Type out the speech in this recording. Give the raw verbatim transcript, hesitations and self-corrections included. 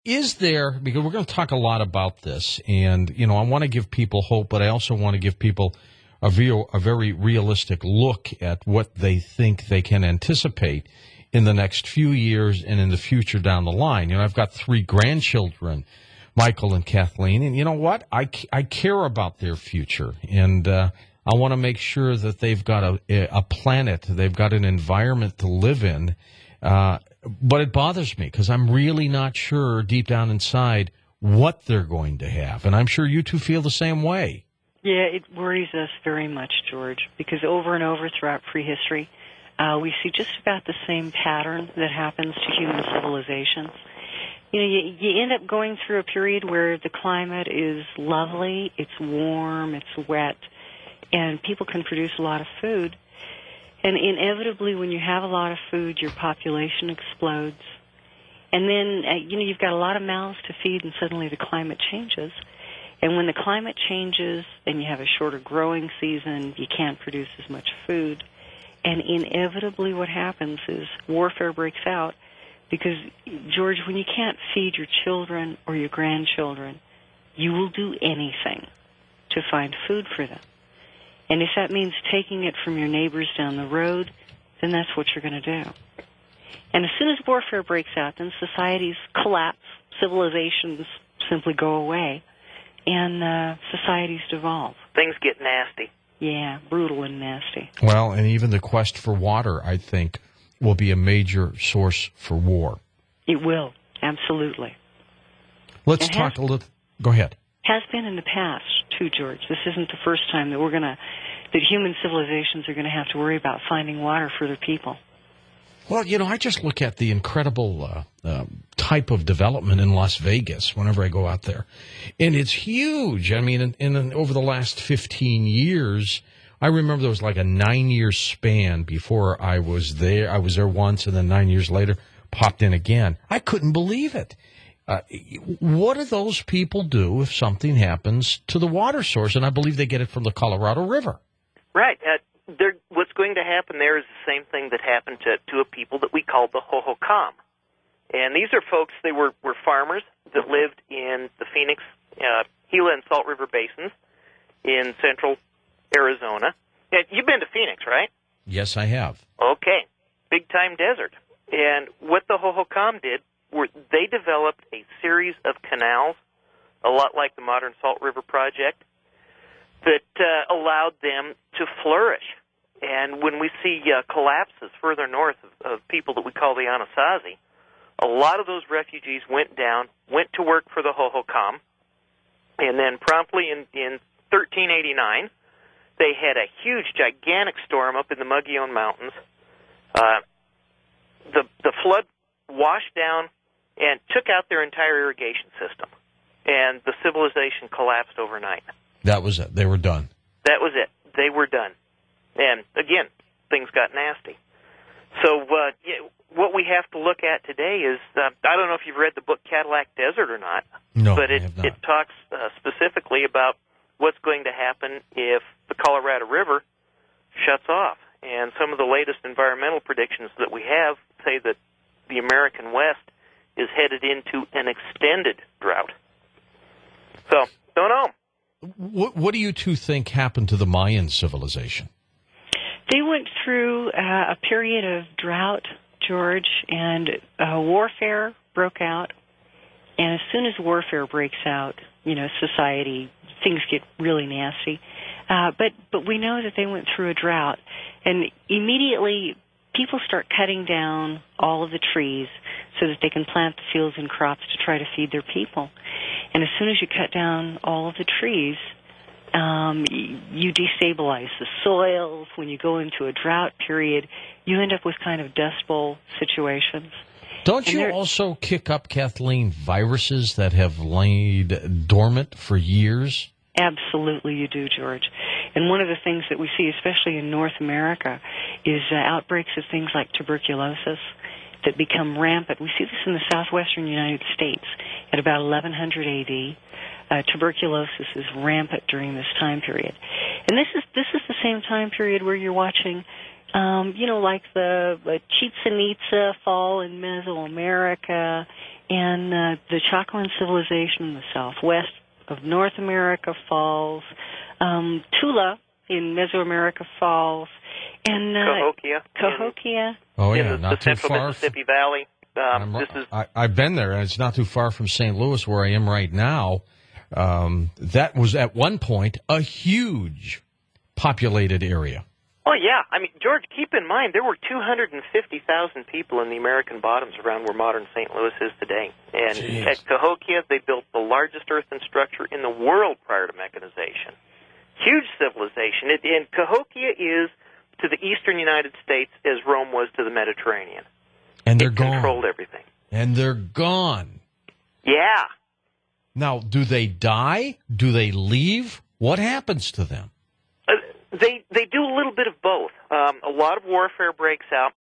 Is there, because we're going to talk a lot about this, and, you know, I want to give people hope, but I also want to give people a, view, a very realistic look at what they think they can anticipate in the next few years and in the future down the line. You know, I've got three grandchildren, Michael and Kathleen, and you know what? I, I care about their future, and uh, I want to make sure that they've got a, a planet, they've got an environment to live in. Uh, but it bothers me because I'm really not sure deep down inside what they're going to have. And I'm sure you two feel the same way. Yeah, it worries us very much, George, because over and over throughout prehistory, uh, we see just about the same pattern that happens to human civilizations. You know, you, you end up going through a period where the climate is lovely, it's warm, it's wet, and people can produce a lot of food. And inevitably, when you have a lot of food, your population explodes. And then, uh, you know, you've got a lot of mouths to feed, and suddenly the climate changes. And when the climate changes and you have a shorter growing season, you can't produce as much food. And inevitably what happens is warfare breaks out because, George, when you can't feed your children or your grandchildren, you will do anything to find food for them. And if that means taking it from your neighbors down the road, then that's what you're going to do. And as soon as warfare breaks out, then societies collapse, civilizations simply go away, and uh, societies devolve. Things get nasty. Yeah, brutal and nasty. Well, and even the quest for water, I think, will be a major source for war. It will, absolutely. Let's it talk has, a little. Go ahead. Has been in the past, too, George. This isn't the first time that we're going to, that human civilizations are going to have to worry about finding water for their people. Well, you know, I just look at the incredible uh, uh, type of development in Las Vegas whenever I go out there. And it's huge. I mean, in, in, over the last fifteen years, I remember there was like a nine-year span before I was there. I was there once, and then nine years later, popped in again. I couldn't believe it. Uh, what do those people do if something happens to the water source? And I believe they get it from the Colorado River. Right. Uh, what's going to happen there is the same thing that happened to, to a people that we called the Hohokam. And these are folks, they were, were farmers that lived in the Phoenix, uh, Gila and Salt River basins in central Arizona. And you've been to Phoenix, right? Yes, I have. Okay. Big-time desert. And what the Hohokam did were they developed a series of canals, a lot like the modern Salt River Project, that uh, allowed them to flourish. And when we see uh, collapses further north of, of people that we call the Anasazi, a lot of those refugees went down, went to work for the Hohokam, and then promptly in, in thirteen eighty-nine, they had a huge, gigantic storm up in the Mogollon Mountains. Uh, the the flood washed down and took out their entire irrigation system, and the civilization collapsed overnight. That was it. They were done. That was it. They were done. And, again, things got nasty. So uh, yeah, what we have to look at today is, uh, I don't know if you've read the book Cadillac Desert or not, no, but it, I have not. it talks uh, specifically about what's going to happen if the Colorado River shuts off. And some of the latest environmental predictions that we have say that the American West is headed into an extended drought. So, don't know. What, what do you two think happened to the Mayan civilization? They went through uh, a period of drought, George, and uh, warfare broke out. And as soon as warfare breaks out, you know, society, things get really nasty. Uh, but, but we know that they went through a drought. And immediately people start cutting down all of the trees so that they can plant the fields and crops to try to feed their people. And as soon as you cut down all of the trees, um, you destabilize the soils. When you go into a drought period, you end up with kind of dust bowl situations. Don't and you also kick up, Kathleen, viruses that have laid dormant for years? Absolutely you do, George. And one of the things that we see, especially in North America, is uh, outbreaks of things like tuberculosis that become rampant. We see this in the southwestern United States at about eleven hundred A D. Uh, tuberculosis is rampant during this time period. And this is this is the same time period where you're watching, um, you know, like the uh, Chichen Itza fall in Mesoamerica, and uh, the Chacoan civilization in the southwest of North America falls. Um, Tula in Mesoamerica falls. And uh, Cahokia. Cahokia. Oh, in yeah, the, not the too central far. Mississippi Valley. Um, this is I, I've been there, and it's not too far from Saint Louis, where I am right now. Um, that was at one point a huge populated area. Oh, yeah. I mean, George, keep in mind, there were two hundred fifty thousand people in the American Bottoms around where modern Saint Louis is today. And Jeez. at Cahokia, they built the largest earthen structure in the world prior to mechanization. Huge civilization. It, and Cahokia is to the eastern United States as Rome was to the Mediterranean. And they're it gone. controlled everything. And they're gone. Yeah. Now, do they die? Do they leave? What happens to them? Uh, they they do a little bit of both. Um, a lot of warfare breaks out.